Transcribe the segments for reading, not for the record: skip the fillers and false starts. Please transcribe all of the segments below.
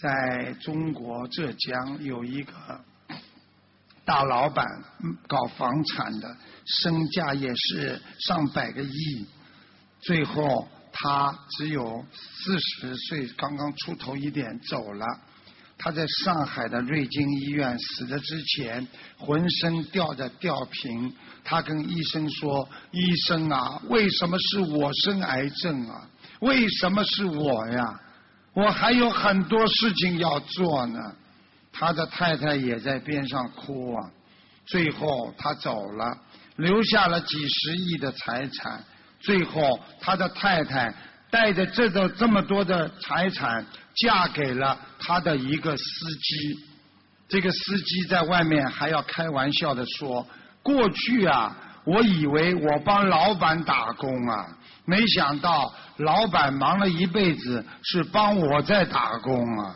在中国浙江有一个大老板搞房产的，身价也是上百个亿，最后他只有40岁，刚刚出头一点走了。他在上海的瑞金医院死的之前，浑身吊着吊瓶。他跟医生说：“医生啊，为什么是我生癌症啊？为什么是我呀？我还有很多事情要做呢。”他的太太也在边上哭啊。最后他走了，留下了几十亿的财产。最后他的太太带着这么多的财产嫁给了他的一个司机。这个司机在外面还要开玩笑的说：“过去啊，我以为我帮老板打工啊，没想到老板忙了一辈子是帮我在打工啊。”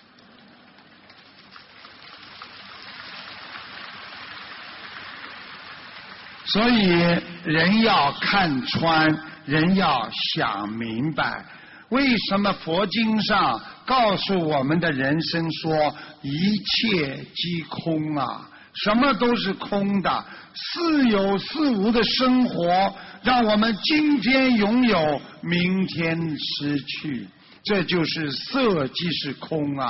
所以人要看穿，人要想明白，为什么佛经上告诉我们的人生说一切即空啊，什么都是空的，似有似无的生活让我们今天拥有，明天失去，这就是色即是空啊。